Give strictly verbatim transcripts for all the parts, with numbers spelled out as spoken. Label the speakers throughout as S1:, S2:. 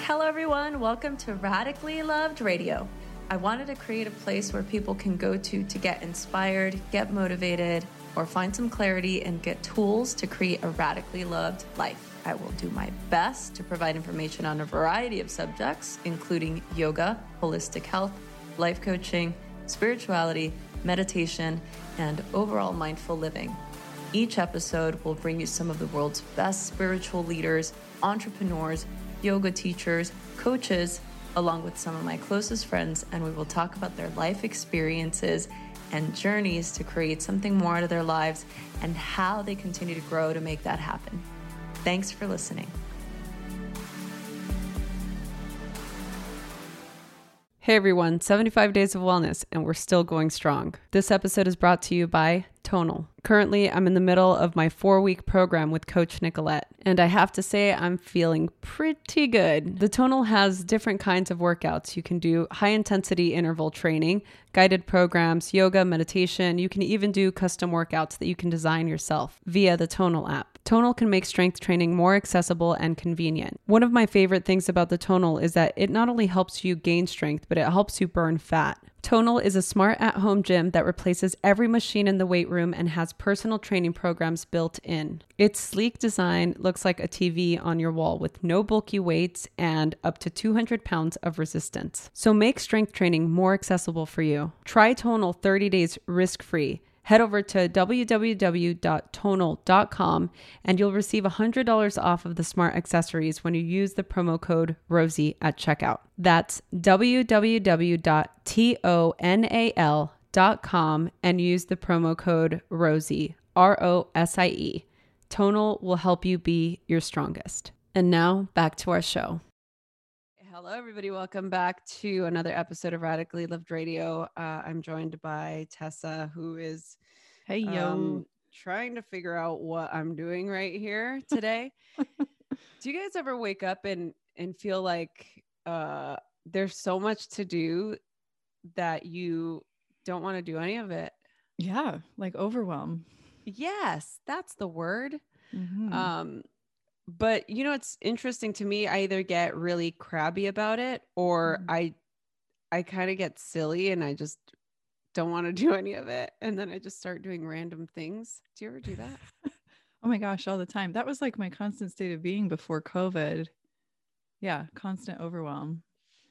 S1: Hello, everyone. Welcome to Radically Loved Radio. I wanted to create a place where people can go to to get inspired, get motivated, or find some clarity and get tools to create a radically loved life. I will do my best to provide information on a variety of subjects, including yoga, holistic health, life coaching, spirituality, meditation, and overall mindful living. Each episode will bring you some of the world's best spiritual leaders, entrepreneurs, yoga teachers, coaches, along with some of my closest friends, and we will talk about their life experiences and journeys to create something more out of their lives and how they continue to grow to make that happen. Thanks for listening. Hey everyone, seventy-five days of wellness, and we're still going strong. This episode is brought to you by Tonal. Currently, I'm in the middle of my four-week program with Coach Nicolette, and I have to say I'm feeling pretty good. The Tonal has different kinds of workouts. You can do high-intensity interval training, guided programs, yoga, meditation. You can even do custom workouts that you can design yourself via the Tonal app. Tonal can make strength training more accessible and convenient. One of my favorite things about the Tonal is that it not only helps you gain strength, but it helps you burn fat. Tonal is a smart at-home gym that replaces every machine in the weight room and has personal training programs built in. Its sleek design looks like a T V on your wall with no bulky weights and up to two hundred pounds of resistance. So make strength training more accessible for you. Try Tonal thirty days risk-free. Head over to w w w dot tonal dot com and you'll receive one hundred dollars off of the smart accessories when you use the promo code ROSIE at checkout. That's w w w dot tonal dot com and use the promo code ROSIE, R O S I E. Tonal will help you be your strongest. And now back to our show. Hello, everybody. Welcome back to another episode of Radically Loved Radio. Uh, I'm joined by Tessa, who is
S2: hey yo
S1: um, trying to figure out what I'm doing right here today. Do you guys ever wake up and, and feel like uh, there's so much to do that you don't want to do any of it?
S2: Yeah, like overwhelm.
S1: Yes, that's the word.
S2: Mm-hmm.
S1: Um, But, you know, it's interesting to me. I either get really crabby about it or
S2: Mm.
S1: I I kind of get silly and I just don't want to do any of it. And then I just start doing random things. Do you ever do that?
S2: Oh my gosh, all the time. That was like my constant state of being before COVID. Yeah, constant overwhelm.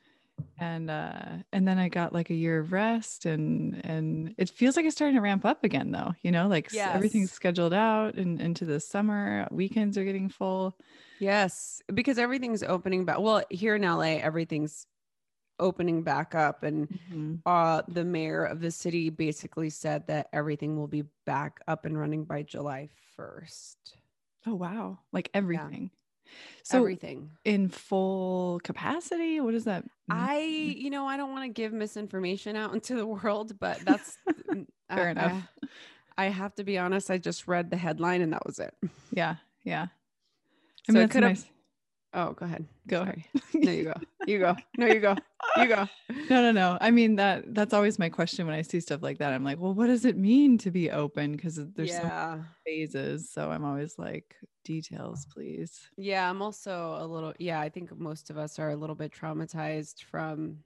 S2: And uh and then I got like a year of rest and and it feels like it's starting to ramp up again though, you know, like
S1: Yes.
S2: everything's scheduled out and into the summer, weekends are getting full.
S1: Yes, because everything's opening back. Well, here in L A, everything's opening back up. And
S2: Mm-hmm.
S1: uh, the mayor of the city basically said that everything will be back up and running by July first.
S2: Oh, wow. Like everything.
S1: Yeah.
S2: So
S1: everything
S2: in full capacity, what does that mean?
S1: I, you know, I don't want to give misinformation out into the world, but that's
S2: fair
S1: I,
S2: enough.
S1: I, I have to be honest. I just read the headline and that was it.
S2: Yeah. Yeah.
S1: So
S2: I mean,
S1: it
S2: that's
S1: could have.
S2: nice.
S1: Oh, go ahead.
S2: Go.
S1: Sorry. No, you go. You go. No, you go. You go.
S2: No, no, no. I mean, that that's always my question when I see stuff like that. I'm like, well, what does it mean to be open? Because there's
S1: yeah.
S2: so many phases. So I'm always like, details, please.
S1: Yeah, I'm also a little, yeah, I think most of us are a little bit traumatized from,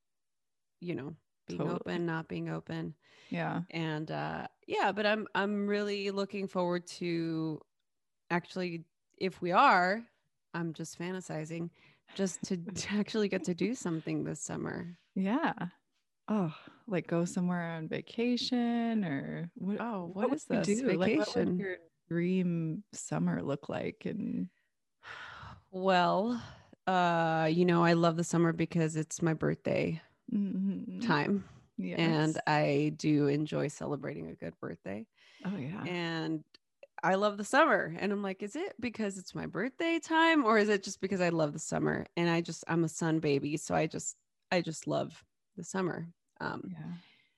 S1: you know, being
S2: Totally.
S1: open, not being open.
S2: Yeah.
S1: And uh, yeah, but I'm, I'm really looking forward to actually, if we are, I'm just fantasizing, just to, to actually get to do something this summer.
S2: Yeah. Oh, like go somewhere on vacation or what?
S1: Oh, what,
S2: what
S1: is
S2: would
S1: this?
S2: you do? Like, what would
S1: Vacation?
S2: your dream summer look like? And
S1: Well, uh, you know, I love the summer because it's my birthday
S2: mm-hmm.
S1: time.
S2: Yes.
S1: And I do enjoy celebrating a good birthday.
S2: Oh, yeah.
S1: And I love the summer. And I'm like, is it because it's my birthday time or is it just because I love the summer? And I just, I'm a sun baby. So I just, I just love the summer. Um,
S2: yeah.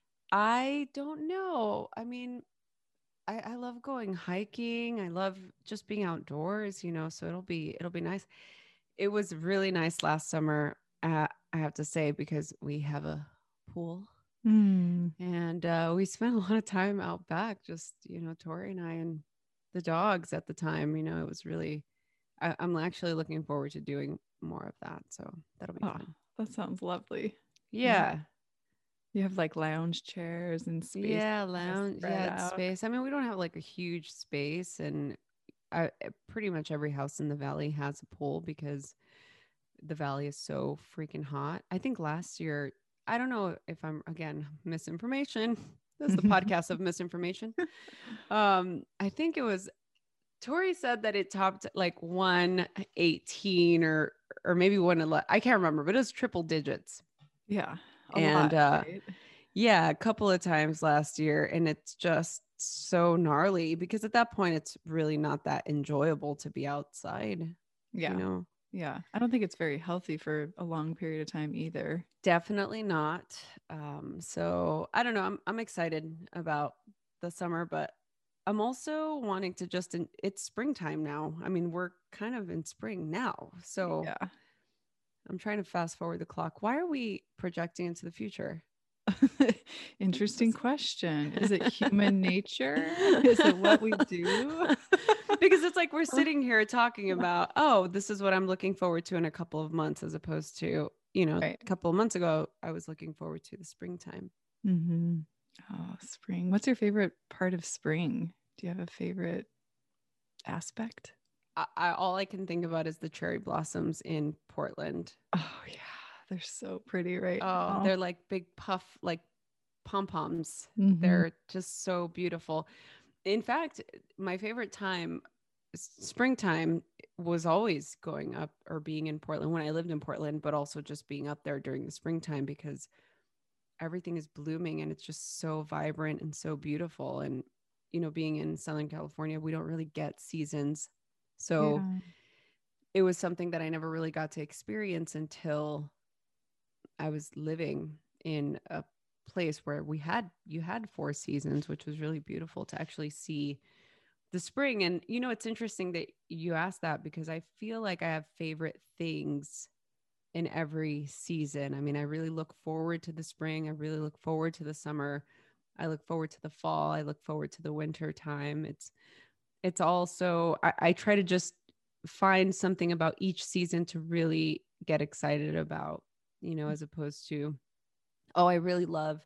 S1: I don't know. I mean, I, I love going hiking. I love just being outdoors, you know, so it'll be, it'll be nice. It was really nice last summer. Uh, I have to say, because we have a pool.
S2: Mm.
S1: And uh, we spent a lot of time out back, just, you know, Tori and I and the dogs at the time. You know, it was really, I, I'm actually looking forward to doing more of that. So that'll be
S2: Oh,
S1: fun.
S2: that sounds lovely.
S1: Yeah.
S2: You have like lounge chairs and space
S1: Yeah.
S2: to kind of
S1: Lounge.
S2: spread
S1: Yeah. It's
S2: out.
S1: space. I mean, we don't have like a huge space, and I, pretty much every house in the valley has a pool because the valley is so freaking hot. I think last year, I don't know if I'm again misinformation. This is the podcast of misinformation. Um, I think it was Tori said that it topped like one eighteen or or maybe one eleven. I can't remember, but it was triple digits.
S2: Yeah, a
S1: And
S2: lot,
S1: uh
S2: right?
S1: yeah, a couple of times last year, and it's just so gnarly because at that point it's really not that enjoyable to be outside, you
S2: Yeah.
S1: know.
S2: Yeah. I don't think it's very healthy for a long period of time either.
S1: Definitely not. Um, so I don't know. I'm I'm excited about the summer, but I'm also wanting to just in, it's springtime now. I mean, we're kind of in spring now. So
S2: Yeah.
S1: I'm trying to fast forward the clock. Why are we projecting into the future?
S2: Interesting question. Is it human nature? Is it what we do?
S1: Because it's like we're sitting here talking about, oh, this is what I'm looking forward to in a couple of months, as opposed to, you know,
S2: Right.
S1: a couple of months ago, I was looking forward to the springtime.
S2: Mm-hmm. Oh, spring. What's your favorite part of spring? Do you have a favorite aspect?
S1: I, I all I can think about is the cherry blossoms in Portland.
S2: Oh, yeah. They're so pretty right
S1: Oh,
S2: now.
S1: they're like big puff, like pom poms.
S2: Mm-hmm.
S1: They're just so beautiful. In fact, my favorite time, springtime, was always going up or being in Portland when I lived in Portland, but also just being up there during the springtime because everything is blooming and it's just so vibrant and so beautiful. And, you know, being in Southern California, we don't really get seasons. So
S2: Yeah.
S1: it was something that I never really got to experience until I was living in a place where we had you had four seasons, which was really beautiful to actually see the spring. And you know, it's interesting that you asked that because I feel like I have favorite things in every season. I mean, I really look forward to the spring. I really look forward to the summer. I look forward to the fall. I look forward to the winter time. It's it's also I, I try to just find something about each season to really get excited about, you know, as opposed to, oh, I really love,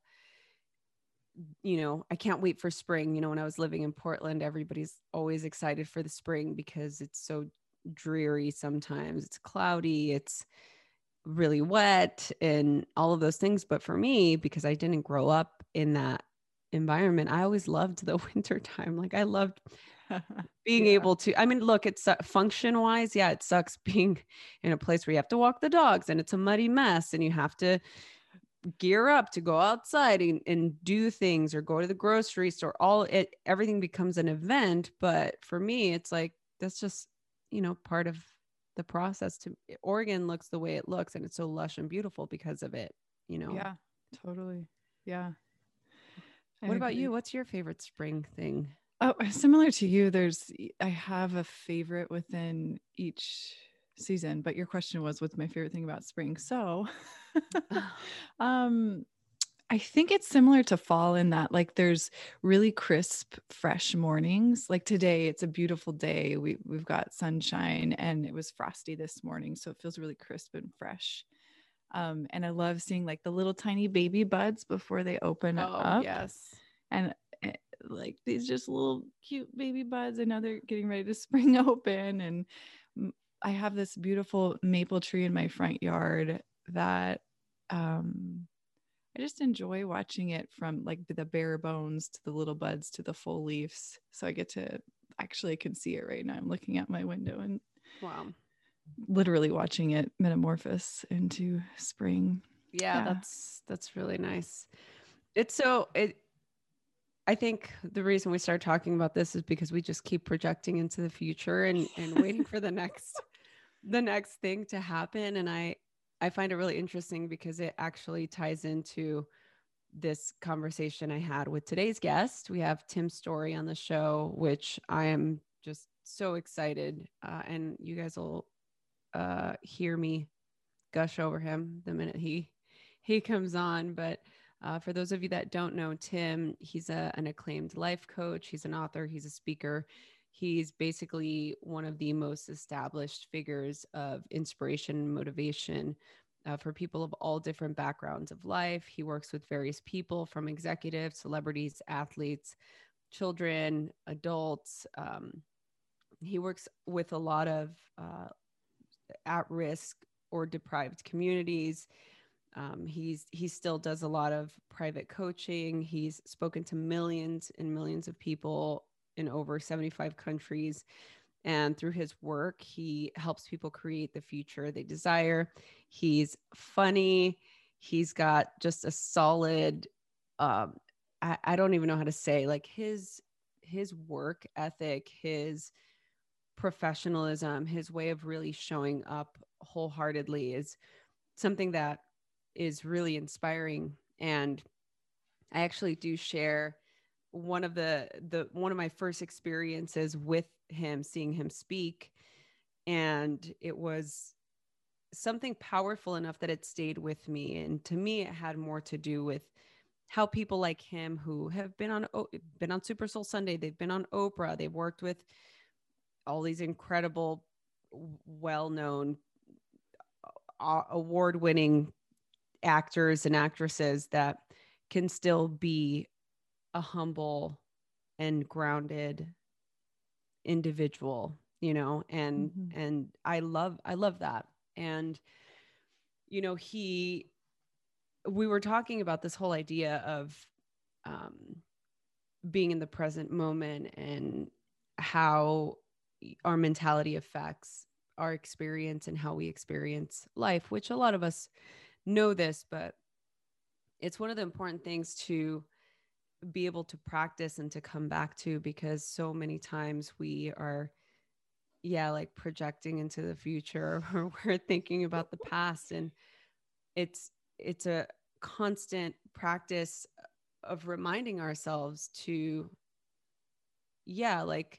S1: you know, I can't wait for spring. You know, when I was living in Portland, everybody's always excited for the spring because it's so dreary sometimes. It's cloudy, it's really wet, and all of those things. But for me, because I didn't grow up in that environment, I always loved the winter time. Like I loved being
S2: Yeah.
S1: able to, I mean, look, it's uh, function wise. Yeah, it sucks being in a place where you have to walk the dogs and it's a muddy mess and you have to gear up to go outside and, and do things or go to the grocery store. All it, everything becomes an event. But for me, it's like, that's just, you know, part of the process. To Oregon looks the way it looks and it's so lush and beautiful because of it, you know.
S2: Yeah, totally. Yeah. I
S1: What about
S2: agree.
S1: you? What's your favorite spring thing?
S2: Oh, similar to you, there's I have a favorite within each season, but your question was what's my favorite thing about spring? So um I think it's similar to fall in that like there's really crisp, fresh mornings. Like today, it's a beautiful day. We we've got sunshine and it was frosty this morning, so it feels really crisp and fresh. Um, and I love seeing like the little tiny baby buds before they open
S1: Oh,
S2: up.
S1: yes.
S2: And eh, like these just little cute baby buds. I know they're getting ready to spring open. And m- I have this beautiful maple tree in my front yard that um, I just enjoy watching it from like the bare bones to the little buds to the full leaves. So I get to actually I can see it right now. I'm looking out my window and
S1: Wow.
S2: literally watching it metamorphose into spring.
S1: Yeah,
S2: Yeah.
S1: that's that's really nice. It's so it I think the reason we start talking about this is because we just keep projecting into the future and and waiting for the next the next thing to happen. And I I find it really interesting because it actually ties into this conversation I had with today's guest. We have Tim Story on the show, which I am just so excited. Uh, and you guys will uh, hear me gush over him the minute he he comes on. But uh, for those of you that don't know Tim, he's a, an acclaimed life coach. He's an author. He's a speaker. He's basically one of the most established figures of inspiration and motivation uh, for people of all different backgrounds of life. He works with various people from executives, celebrities, athletes, children, adults. Um, he works with a lot of uh, at risk or deprived communities. Um, he's he still does a lot of private coaching. He's spoken to millions and millions of people in over seventy-five countries. And through his work, he helps people create the future they desire. He's funny. He's got just a solid, um, I, I don't even know how to say, like his his work ethic, his professionalism, his way of really showing up wholeheartedly is something that is really inspiring. And I actually do share one of the the one of my first experiences with him, seeing him speak, and it was something powerful enough that it stayed with me. And to me, it had more to do with how people like him, who have been on been on Super Soul Sunday, they've been on Oprah, they've worked with all these incredible, well-known, uh, award-winning actors and actresses, that can still be a humble and grounded individual, you know, and
S2: Mm-hmm.
S1: and I love I love that. And you know, he we were talking about this whole idea of um being in the present moment and how our mentality affects our experience and how we experience life, which a lot of us know this, but it's one of the important things to be able to practice and to come back to, because so many times we are, yeah, like projecting into the future or we're thinking about the past. And it's, it's a constant practice of reminding ourselves to, yeah, like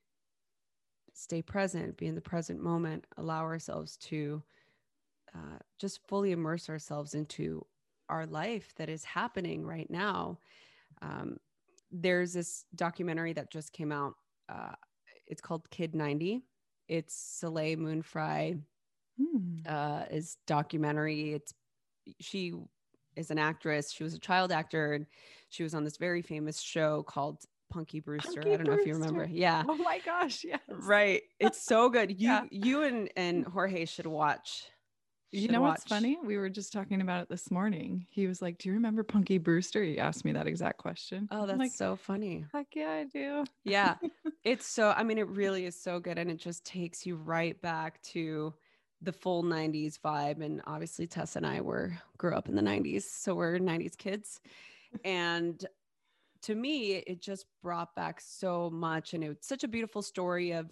S1: stay present, be in the present moment, allow ourselves to uh, just fully immerse ourselves into our life that is happening right now. Um, there's this documentary that just came out. Uh, it's called Kid ninety. It's Soleil Moon Frye
S2: Mm.
S1: uh, is documentary. It's she is an actress. She was a child actor, and she was on this very famous show called Punky Brewster.
S2: Punky
S1: I don't know if you remember.
S2: Brewster.
S1: Yeah,
S2: Oh my gosh, yes.
S1: right. It's so good.
S2: Yeah.
S1: You you and and Jorge should watch.
S2: You
S1: Should
S2: know what's
S1: watch.
S2: funny? We were just talking about it this morning. He was like, "Do you remember Punky Brewster?" He asked me that exact question.
S1: Oh,
S2: I'm
S1: that's
S2: like,
S1: so funny.
S2: "Heck yeah, I do."
S1: Yeah. It's so, I mean, it really is so good. And it just takes you right back to the full nineties vibe. And obviously Tess and I were grew up in the nineties. So we're nineties kids. And to me, it just brought back so much. And it's such a beautiful story of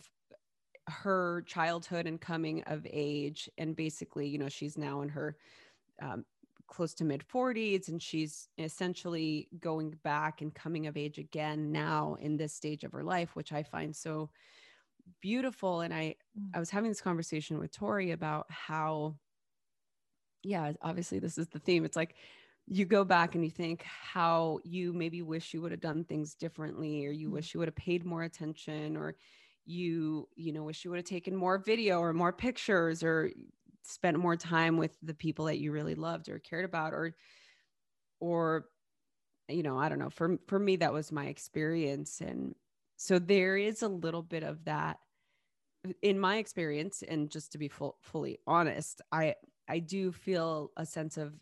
S1: her childhood and coming of age. And basically, you know, she's now in her um, close to mid forties, and she's essentially going back and coming of age again now in this stage of her life, which I find so beautiful. And I,
S2: Mm.
S1: I was having this conversation with Tori about how, yeah, obviously this is the theme. It's like you go back and you think how you maybe wish you would have done things differently, or you
S2: Mm.
S1: wish you would have paid more attention, or you, you know, wish you would have taken more video or more pictures, or spent more time with the people that you really loved or cared about, or, or, you know, I don't know, for, for me, that was my experience. And so there is a little bit of that in my experience. And just to be full, fully honest, I, I do feel a sense of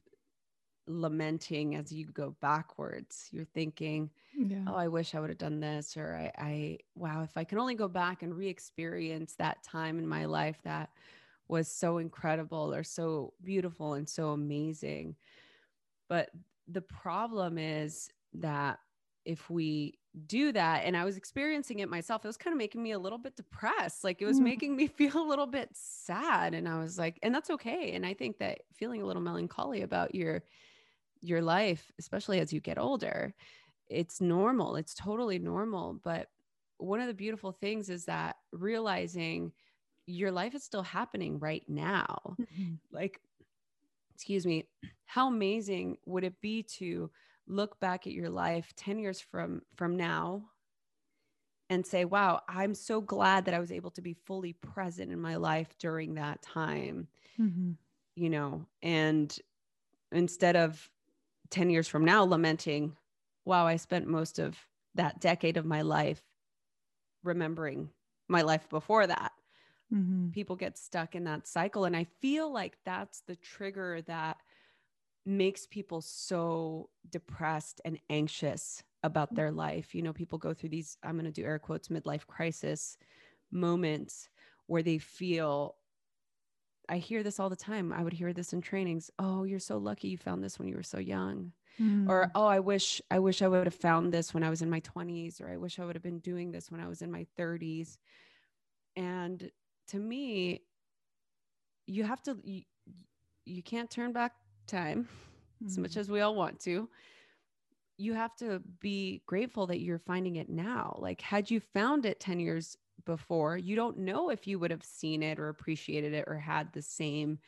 S1: lamenting as you go backwards. You're thinking,
S2: Yeah.
S1: oh, I wish I would have done this, or I, I, wow, if I can only go back and re-experience that time in my life that was so incredible or so beautiful and so amazing. But the problem is that if we do that, and I was experiencing it myself, it was kind of making me a little bit depressed. Like it was
S2: Mm.
S1: making me feel a little bit sad. And I was like, and that's okay. And I think that feeling a little melancholy about your your life, especially as you get older, it's normal. It's totally normal. But one of the beautiful things is that realizing your life is still happening right now.
S2: Mhm.
S1: Like, excuse me, how amazing would it be to look back at your life ten years from from now and say, wow, I'm so glad that I was able to be fully present in my life during that time,
S2: Mm-hmm.
S1: you know, and instead of ten years from now lamenting, wow, I spent most of that decade of my life remembering my life before that.
S2: Mm-hmm.
S1: People get stuck in that cycle. And I feel like that's the trigger that makes people so depressed and anxious about their life. You know, people go through these, I'm going to do air quotes, midlife crisis moments where they feel, I hear this all the time. I would hear this in trainings. Oh, you're so lucky you found this when you were so young. Or,
S2: Mm.
S1: oh, I wish, I wish I would have found this when I was in my twenties, or I wish I would have been doing this when I was in my thirties. And to me, you have to, you, you can't turn back time as much
S2: Mm.
S1: as we all want to. You have to be grateful that you're finding it now. Like, had you found it ten years before, you don't know if you would have seen it or appreciated it or had the same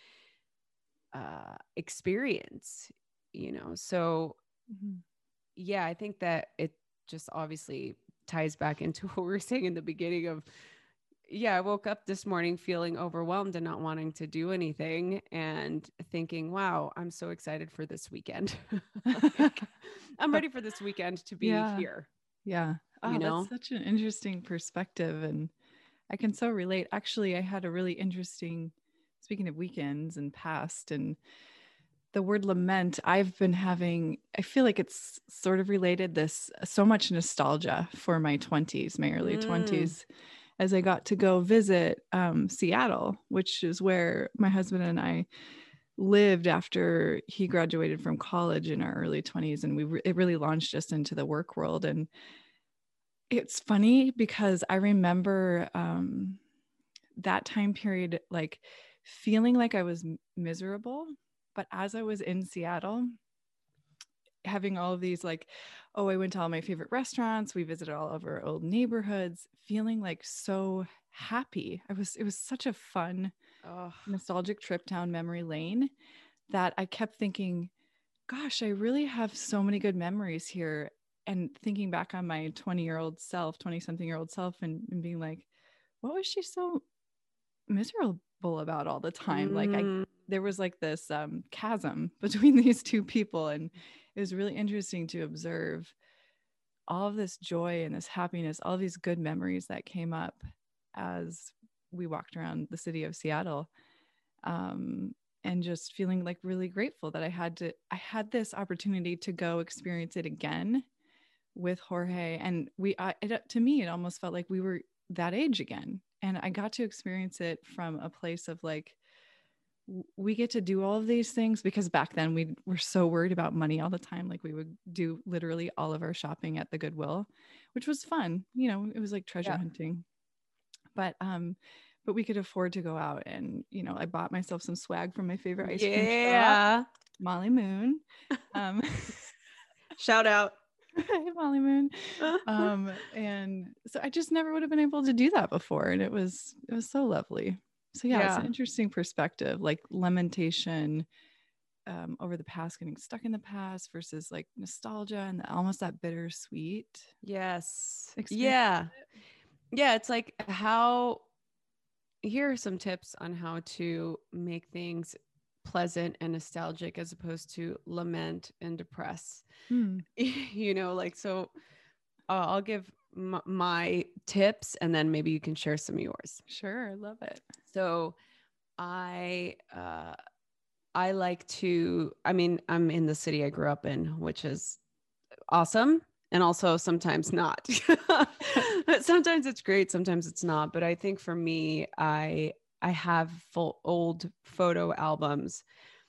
S1: uh, experience, you know? So,
S2: Mm-hmm.
S1: yeah, I think that it just obviously ties back into what we were saying in the beginning of, yeah, I woke up this morning feeling overwhelmed and not wanting to do anything and thinking, wow, I'm so excited for this weekend. Like, I'm ready for this weekend to be
S2: Yeah.
S1: here,
S2: Yeah.
S1: you
S2: Oh, that's
S1: know?
S2: such an interesting perspective. And I can so relate. Actually, I had a really interesting, speaking of weekends and past and the word lament, I've been having, I feel like it's sort of related this so much nostalgia for my twenties, my early
S1: Mm,
S2: twenties, as I got to go visit um, Seattle, which is where my husband and I lived after he graduated from college in our early twenties. And we re- it really launched us into the work world. And it's funny because I remember um, that time period, like feeling like I was m- miserable. But as I was in Seattle, having all of these, like, oh, I went to all my favorite restaurants, we visited all of our old neighborhoods, feeling like so happy. I was, it was such a fun,
S1: oh,
S2: nostalgic trip down memory lane that I kept thinking, gosh, I really have so many good memories here. And thinking back on my twenty year old self, twenty something year old self, and, and being like, what was she so miserable about all the time? Like, I,
S1: mm,
S2: there was like this um, chasm between these two people. And it was really interesting to observe all of this joy and this happiness, all of these good memories that came up as we walked around the city of Seattle. Um, and just feeling like really grateful that I had to, I had this opportunity to go experience it again with Jorge. And we, I, it, to me, it almost felt like we were that age again. And I got to experience it from a place of like, we get to do all of these things because back then we were so worried about money all the time. Like we would do literally all of our shopping at the Goodwill, which was fun. You know, it was like treasure
S1: yeah.
S2: hunting. But um, but we could afford to go out and, you know, I bought myself some swag from my favorite ice cream shop,
S1: Yeah.
S2: Molly Moon. Um,
S1: Shout out.
S2: Hey, Molly Moon. Um, and so I just never would have been able to do that before. And it was it was so lovely. So yeah, it's an
S1: Yeah.
S2: interesting perspective, like lamentation um, over the past, getting stuck in the past versus like nostalgia and the, almost that bittersweet
S1: Yes.
S2: experience.
S1: Yeah. Yeah. It's like how, here are some tips on how to make things pleasant and nostalgic as opposed to lament and depress.
S2: Hmm.
S1: You know, like, so uh, I'll give m- my tips and then maybe you can share some of yours.
S2: Sure, I love it.
S1: So I, uh, I like to, I mean, I'm in the city I grew up in, which is awesome. And also sometimes not. Sometimes it's great, sometimes it's not. But I think for me, I I have full old photo albums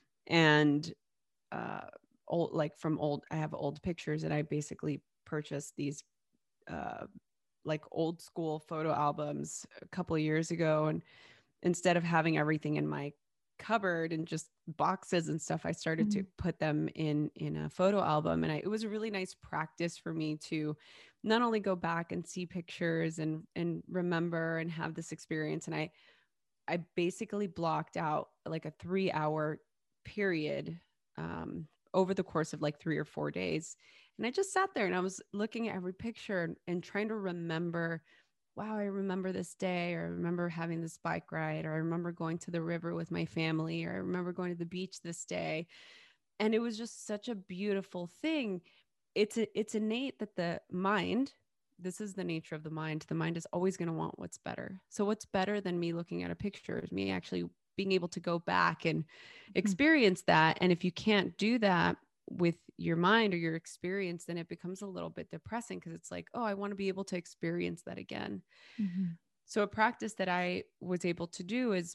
S1: and uh old, like from old, I have old pictures and I basically purchased these uh like old school photo albums a couple of years ago. And instead of having everything in my cupboard and just boxes and stuff, I started to
S2: Mhm.
S1: put them in in a photo album. And I, it was a really nice practice for me to not only go back and see pictures and and remember and have this experience. And I I basically blocked out like a three hour period um, over the course of like three or four days. And I just sat there and I was looking at every picture and, and trying to remember, wow, I remember this day, or I remember having this bike ride, or I remember going to the river with my family, or I remember going to the beach this day. And it was just such a beautiful thing. It's a, it's innate that the mind, this is the nature of the mind. The mind is always going to want what's better. So what's better than me looking at a picture is me actually being able to go back and experience that. And if you can't do that with your mind or your experience, then it becomes a little bit depressing, because it's like, oh, I want to be able to experience that again.
S2: Mm-hmm.
S1: So a practice that I was able to do is,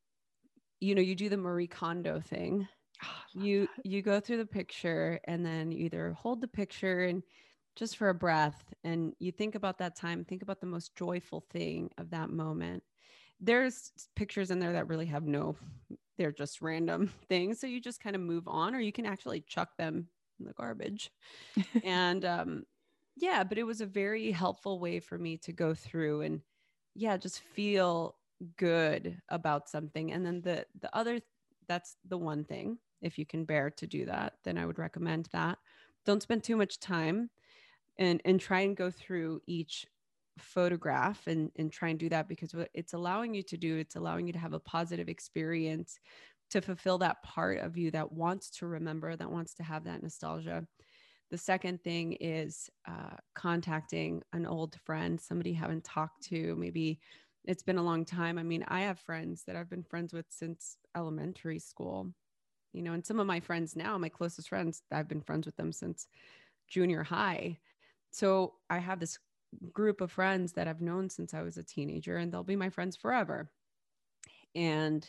S1: you know, you do the Marie Kondo thing.
S2: Oh,
S1: you you go through the picture, and then you either hold the picture and just for a breath, and you think about that time, think about the most joyful thing of that moment. There's pictures in there that really have no, they're just random things. So you just kind of move on, or you can actually chuck them in the garbage. And um, yeah, but it was a very helpful way for me to go through and yeah, just feel good about something. And then the the other, that's the one thing, if you can bear to do that, then I would recommend that. Don't spend too much time, and and try and go through each photograph and and try and do that, because what it's allowing you to do, it's allowing you to have a positive experience, to fulfill that part of you that wants to remember, that wants to have that nostalgia. The second thing is uh, contacting an old friend, somebody you haven't talked to. Maybe it's been a long time. I mean, I have friends that I've been friends with since elementary school, you know, and some of my friends now, my closest friends, I've been friends with them since junior high. So I have this group of friends that I've known since I was a teenager, and they'll be my friends forever. And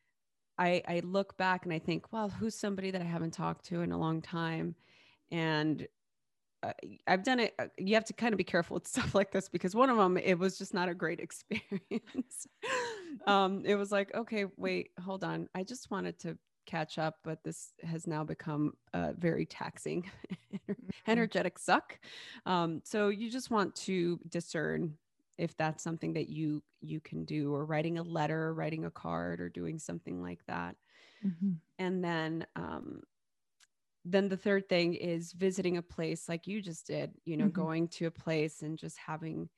S1: I, I look back and I think, well, who's somebody that I haven't talked to in a long time? And uh, I've done it. Uh, you have to kind of be careful with stuff like this, because one of them, it was just not a great experience. um, it was like, okay, wait, hold on. I just wanted to catch up, but this has now become a very taxing, energetic suck. Um, so you just want to discern if that's something that you you can do, or writing a letter, writing a card, or doing something like that.
S2: Mm-hmm.
S1: And then um, then the third thing is visiting a place like you just did, you know, mm-hmm. going to a place and just having,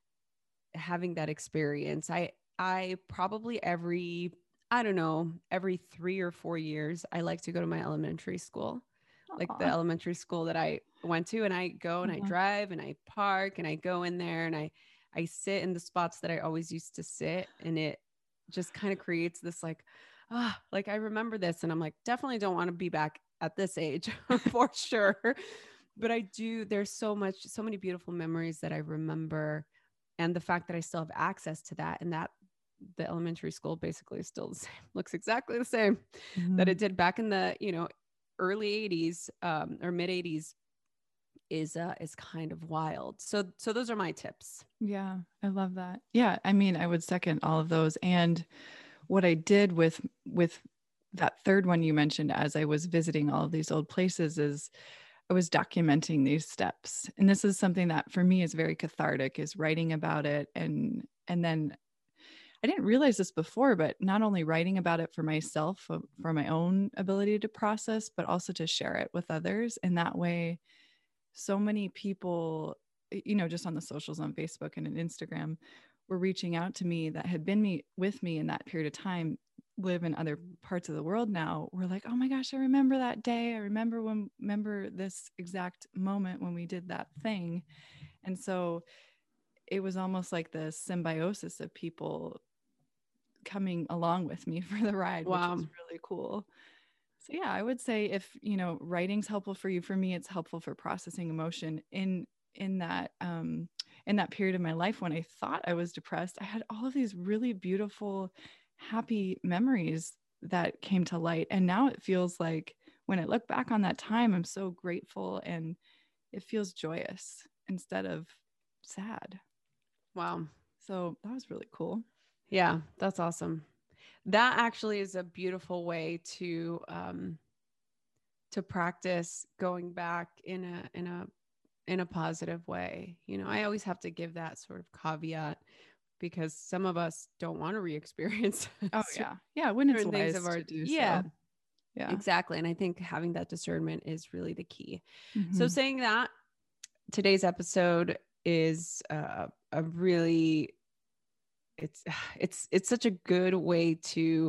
S1: having that experience. I, I probably every, I don't know, every three or four years, I like to go to my elementary school, Aww. Like the elementary school that I went to, and I go and uh-huh. I drive and I park and I go in there and I, I sit in the spots that I always used to sit. And it just kind of creates this like, ah, oh, like I remember this, and I'm like, definitely don't want to be back at this age for sure. But I do, there's so much, so many beautiful memories that I remember. And the fact that I still have access to that, and that the elementary school basically is still the same, looks exactly the same mm-hmm. that it did back in the, you know, early eighties um, or mid eighties is, uh, is kind of wild. So, so those are my tips.
S2: Yeah. I love that. Yeah. I mean, I would second all of those. And what I did with, with that third one you mentioned, as I was visiting all of these old places, is I was documenting these steps. And this is something that for me is very cathartic, is writing about it. And, and then I didn't realize this before, but not only writing about it for myself, for, for my own ability to process, but also to share it with others. And that way, so many people, you know, just on the socials, on Facebook and on Instagram, were reaching out to me that had been me with me in that period of time, live in other parts of the world now. We're like, oh my gosh, I remember that day. I remember when, remember this exact moment when we did that thing. And so it was almost like the symbiosis of people coming along with me for the ride, wow. which was really cool. So yeah, I would say if, you know, writing's helpful for you, for me, it's helpful for processing emotion in, in that, um, in that period of my life when I thought I was depressed. I had all of these really beautiful, happy memories that came to light. And now it feels like when I look back on that time, I'm so grateful and it feels joyous instead of sad.
S1: Wow.
S2: So that was really cool.
S1: Yeah, that's awesome. That actually is a beautiful way to, um, to practice going back in a, in a, in a positive way. You know, I always have to give that sort of caveat, because some of us don't want to re-experience.
S2: Oh yeah. Yeah. When it's wise
S1: of our,
S2: to do
S1: yeah.
S2: so. Yeah.
S1: Exactly. And I think having that discernment is really the key.
S2: Mm-hmm.
S1: So saying that, today's episode is uh, a really, it's, it's, it's such a good way to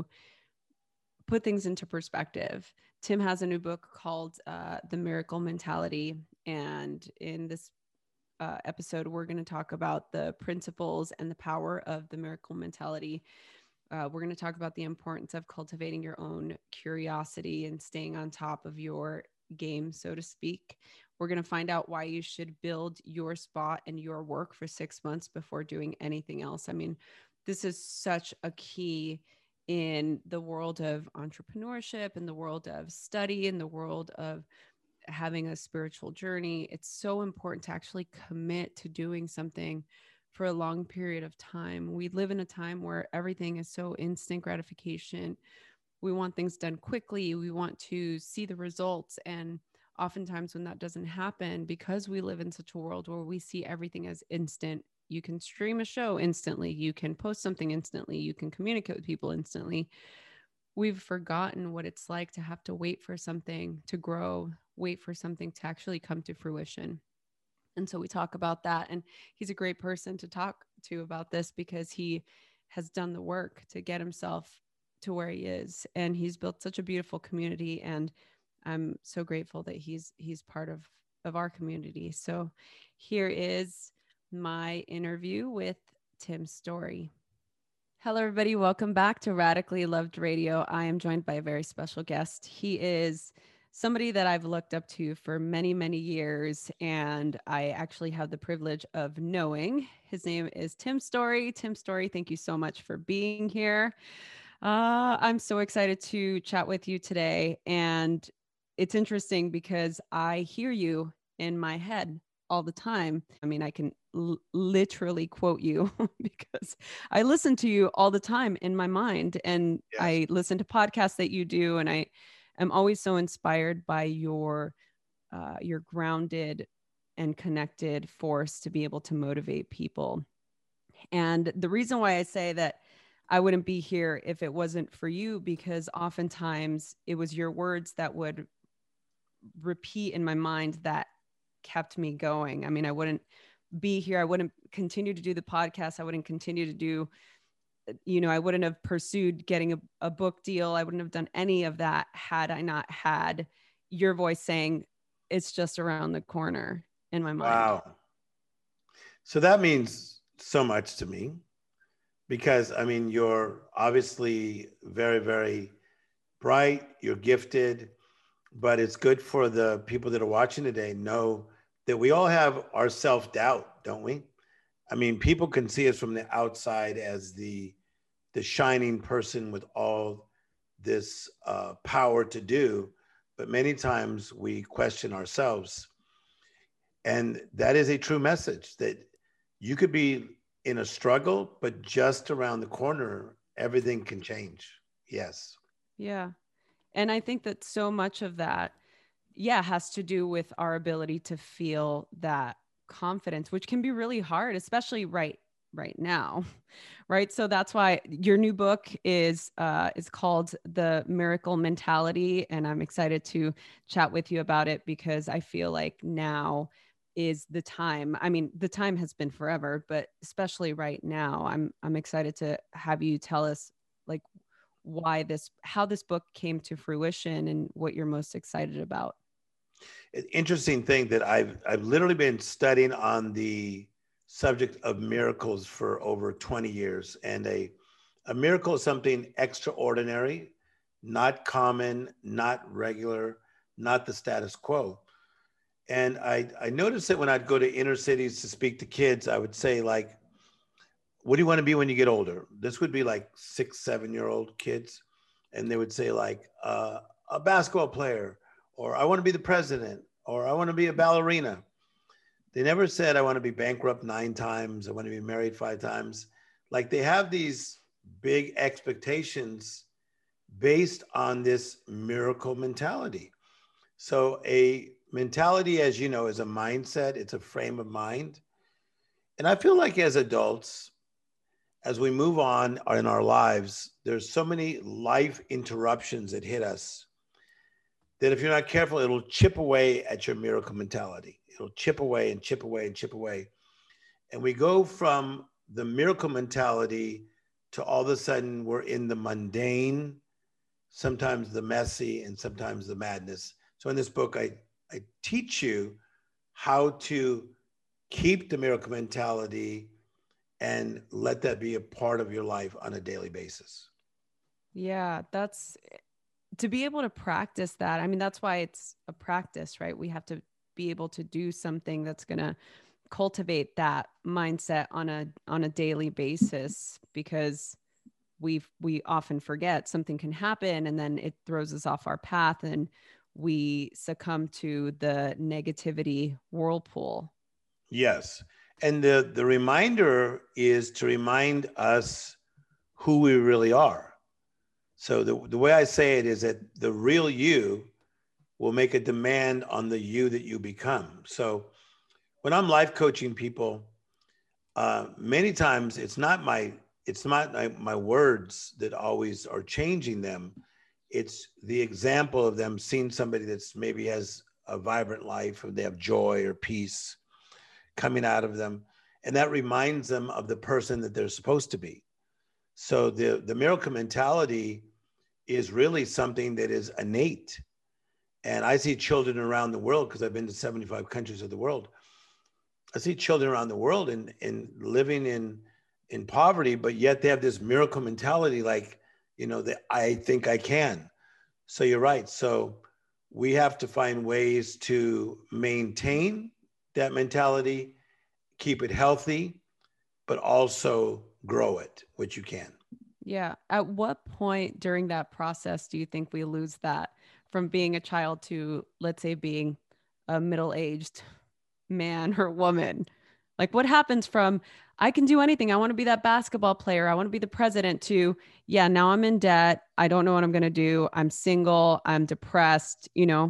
S1: put things into perspective. Tim has a new book called uh, The Miracle Mentality. And in this uh, episode, we're going to talk about the principles and the power of the miracle mentality. Uh, we're going to talk about the importance of cultivating your own curiosity and staying on top of your game, so to speak. We're going to find out why you should build your spot and your work for six months before doing anything else. I mean, this is such a key in the world of entrepreneurship, in the world of study, in the world of having a spiritual journey. It's so important to actually commit to doing something for a long period of time. We live in a time where everything is so instant gratification. We want things done quickly. We want to see the results. And oftentimes when that doesn't happen, because we live in such a world where we see everything as instant, you can stream a show instantly, you can post something instantly, you can communicate with people instantly. We've forgotten what it's like to have to wait for something to grow, wait for something to actually come to fruition. And so we talk about that. And he's a great person to talk to about this because he has done the work to get himself to where he is. And he's built such a beautiful community. And I'm so grateful that he's he's part of, of our community. So here is my interview with Tim Storey. Hello, everybody. Welcome back to Radically Loved Radio. I am joined by a very special guest. He is somebody that I've looked up to for many, many years, and I actually have the privilege of knowing. His name is Tim Storey. Tim Storey, thank you so much for being here. Uh, I'm so excited to chat with you today, and it's interesting because I hear you in my head all the time. I mean, I can l- literally quote you because I listen to you all the time in my mind, and
S3: Yes.
S1: I listen to podcasts that you do, and I am always so inspired by your uh, your grounded and connected force to be able to motivate people. And the reason why I say that I wouldn't be here if it wasn't for you, because oftentimes it was your words that would repeat in my mind that kept me going. I mean, I wouldn't be here. I wouldn't continue to do the podcast. I wouldn't continue to do, you know, I wouldn't have pursued getting a, a book deal. I wouldn't have done any of that had I not had your voice saying it's just around the corner in my mind.
S3: Wow. So that means so much to me because, I mean, you're obviously very, very bright, you're gifted, but it's good for the people that are watching today know that we all have our self-doubt, don't we? I mean, people can see us from the outside as the the shining person with all this uh, power to do, but many times we question ourselves. And that is a true message that you could be in a struggle, but just around the corner, everything can change. Yes.
S1: Yeah. And I think that so much of that, yeah, has to do with our ability to feel that confidence, which can be really hard, especially right right now. Right. So that's why your new book is uh is called The Miracle Mentality. And I'm excited to chat with you about it because I feel like now is the time. I mean, the time has been forever, but especially right now, I'm I'm excited to have you tell us like why this, how this book came to fruition and what you're most excited about.
S3: An interesting thing that I've I've literally been studying on the subject of miracles for over twenty years. And a, a miracle is something extraordinary, not common, not regular, not the status quo. And I, I noticed that when I'd go to inner cities to speak to kids, I would say, like, what do you want to be when you get older? This would be like six, seven year old kids. And they would say, like, uh, a basketball player, or I want to be the president, or I want to be a ballerina. They never said, I want to be bankrupt nine times. I want to be married five times. Like, they have these big expectations based on this miracle mentality. So a mentality, as you know, is a mindset. It's a frame of mind. And I feel like as adults, as we move on in our lives, there's so many life interruptions that hit us. that if you're not careful, it'll chip away at your miracle mentality. It'll chip away and chip away and chip away. And we go from the miracle mentality to all of a sudden we're in the mundane, sometimes the messy, and sometimes the madness. So in this book, I, I teach you how to keep the miracle mentality and let that be a part of your life on a daily basis.
S1: Yeah, that's to be able to practice that. I mean, that's why it's a practice, right? We have to be able to do something that's going to cultivate that mindset on a on a daily basis, because we we often forget something can happen and then it throws us off our path and we succumb to the negativity whirlpool.
S3: Yes. And the, the reminder is to remind us who we really are. So the, the way I say it is that the real you will make a demand on the you that you become. So when I'm life coaching people, uh, many times it's not my it's not my, my words that always are changing them. It's the example of them seeing somebody that's maybe has a vibrant life, or they have joy or peace coming out of them. And that reminds them of the person that they're supposed to be. So the, the miracle mentality is really something that is innate. And I see children around the world, because I've been to seventy-five countries of the world. I see children around the world and in, in living in, in poverty, but yet they have this miracle mentality, like, you know, that I think I can. So you're right. So we have to find ways to maintain that mentality, keep it healthy, but also grow it, which you can.
S1: Yeah. At what point during that process do you think we lose that from being a child to, let's say, being a middle-aged man or woman? Like, what happens from, I can do anything, I want to be that basketball player, I want to be the president, to, yeah, now I'm in debt, I don't know what I'm going to do, I'm single, I'm depressed, you know?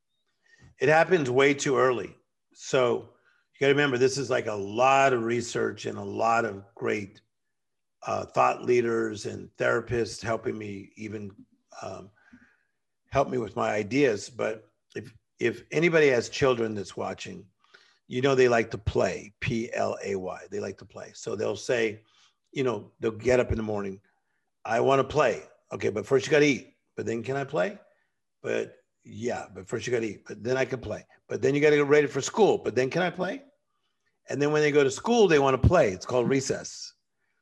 S3: It happens way too early. So you got to remember, this is like a lot of research and a lot of great uh, thought leaders and therapists helping me even um, help me with my ideas. But if if anybody has children that's watching, you know, they like to play, P L A Y. They like to play. So they'll say, you know, they'll get up in the morning, I want to play. Okay, but first you got to eat. But then can I play? But yeah, but first you got to eat. But then I can play. But then you got to get ready for school. But then can I play? And then when they go to school, they want to play. It's called recess.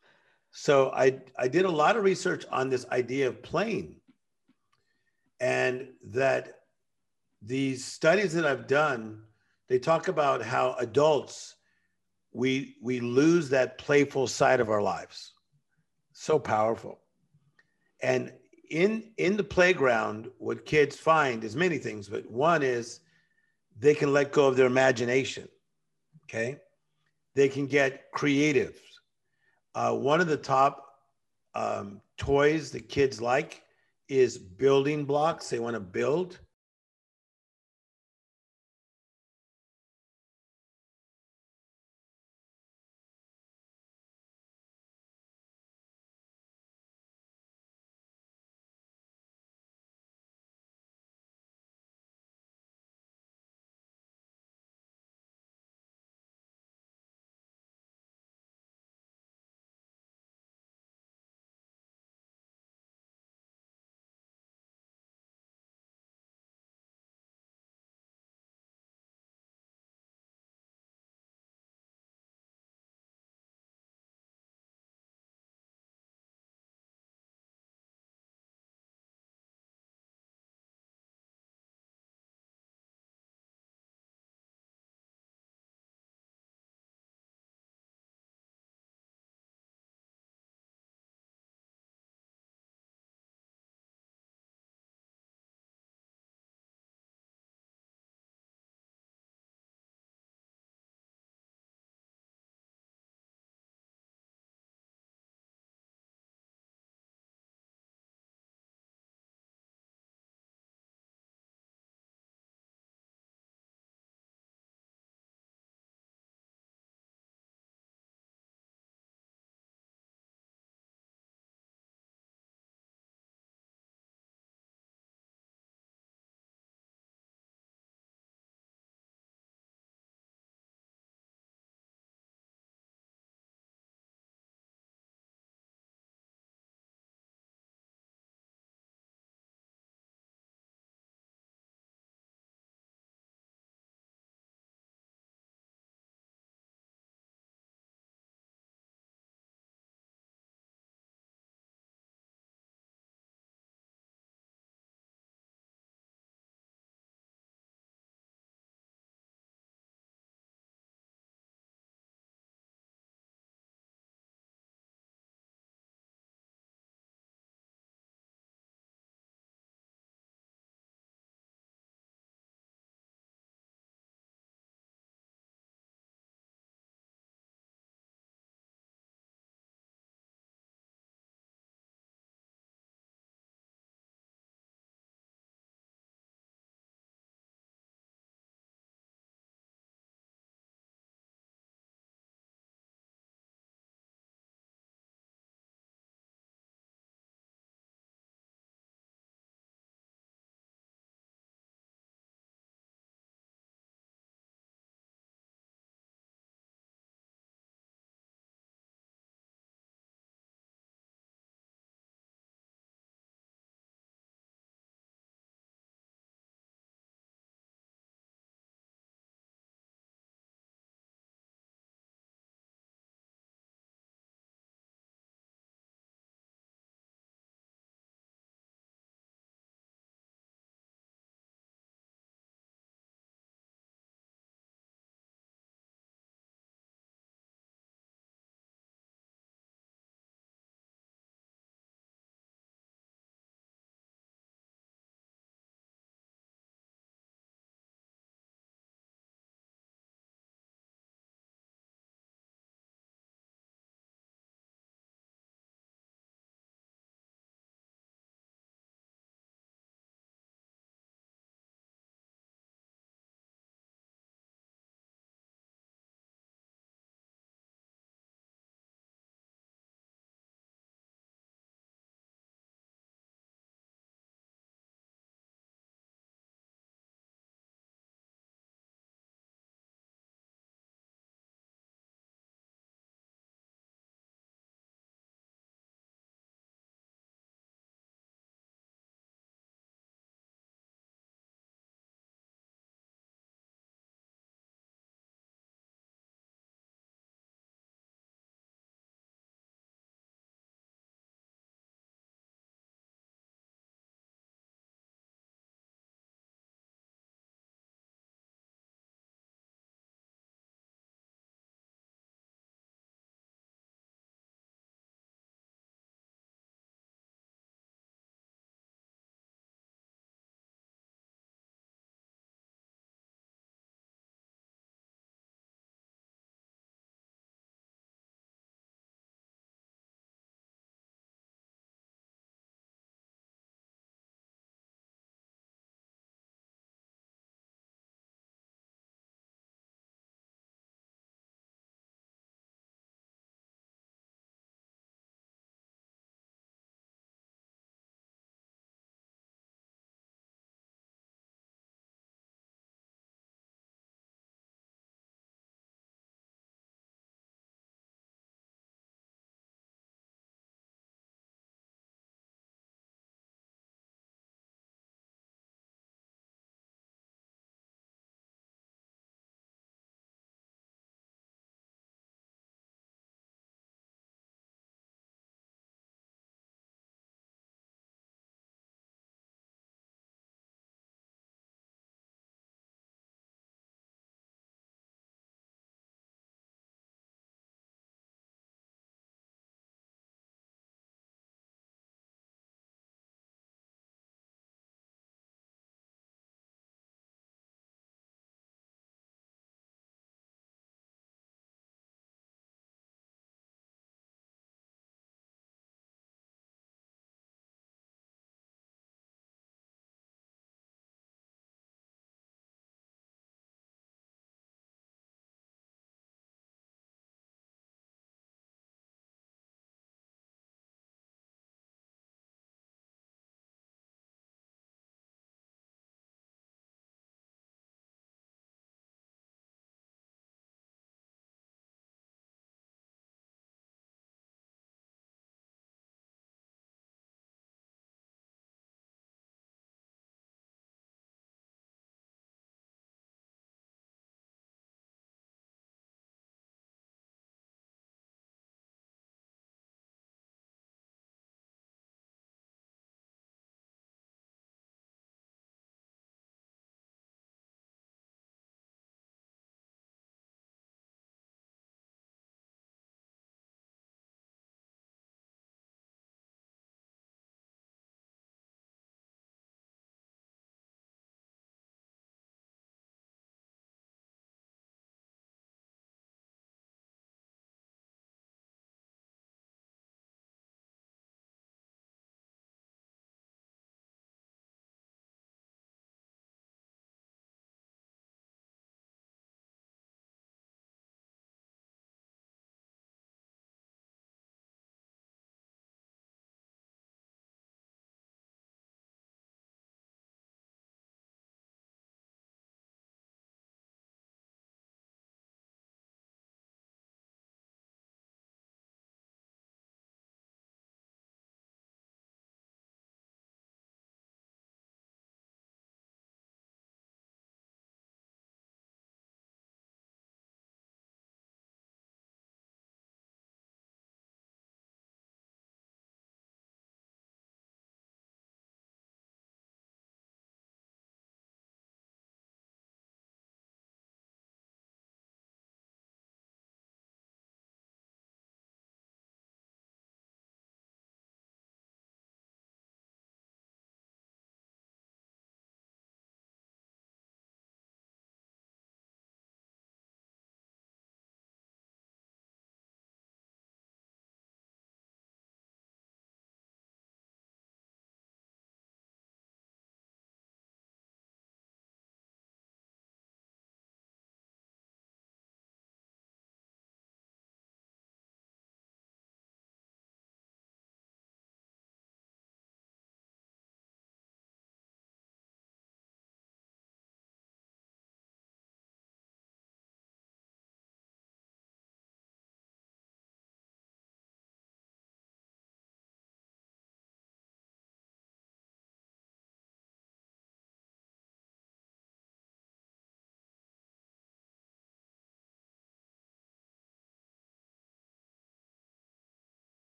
S3: So I, I did a lot of research on this idea of playing, and that these studies that I've done, they talk about how adults, we, we lose that playful side of our lives. So powerful. And in, in the playground, what kids find is many things, but one is they can let go of their imagination, okay? They can get creative. Uh, one of the top um, toys that kids like is building blocks. They want to build.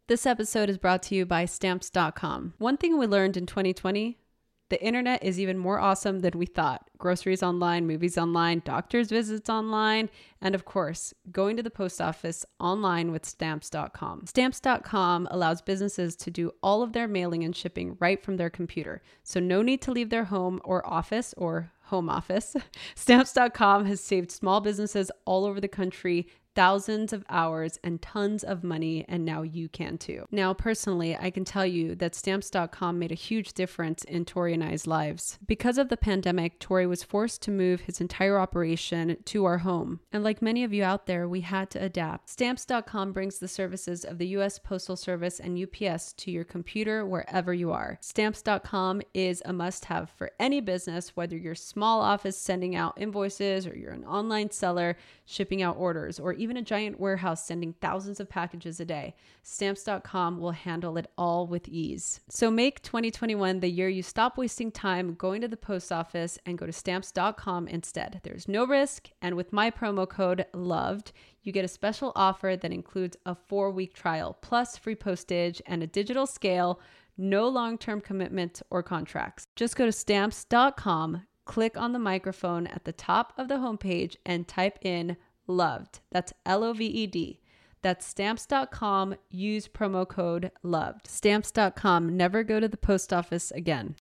S1: This episode is brought to you by Stamps dot com. One thing we learned in twenty twenty, the internet is even more awesome than we thought. Groceries online, movies online, doctor's visits online, and of course, going to the post office online with Stamps dot com. Stamps dot com allows businesses to do all of their mailing and shipping right from their computer. So no need to leave their home or office or home office. Stamps dot com has saved small businesses all over the country thousands of hours and tons of money, and now you can too. Now, personally, I can tell you that Stamps dot com made a huge difference in Tori and I's lives. Because of the pandemic, Tori was forced to move his entire operation to our home. And like many of you out there, we had to adapt. Stamps dot com brings the services of the U S Postal Service and U P S to your computer wherever you are. Stamps dot com is a must-have for any business, whether you're a small office sending out invoices, or you're an online seller shipping out orders, or even a giant warehouse sending thousands of packages a day. Stamps dot com will handle it all with ease. So make twenty twenty-one the year you stop wasting time going to the post office and go to Stamps dot com instead. There's no risk, and with my promo code LOVED, you get a special offer that includes a four-week trial, plus free postage and a digital scale, no long-term commitment or contracts. Just go to Stamps dot com, click on the microphone at the top of the homepage, and type in LOVED. That's L O V E D. That's Stamps dot com. Use promo code LOVED. Stamps dot com. Never go to the post office again.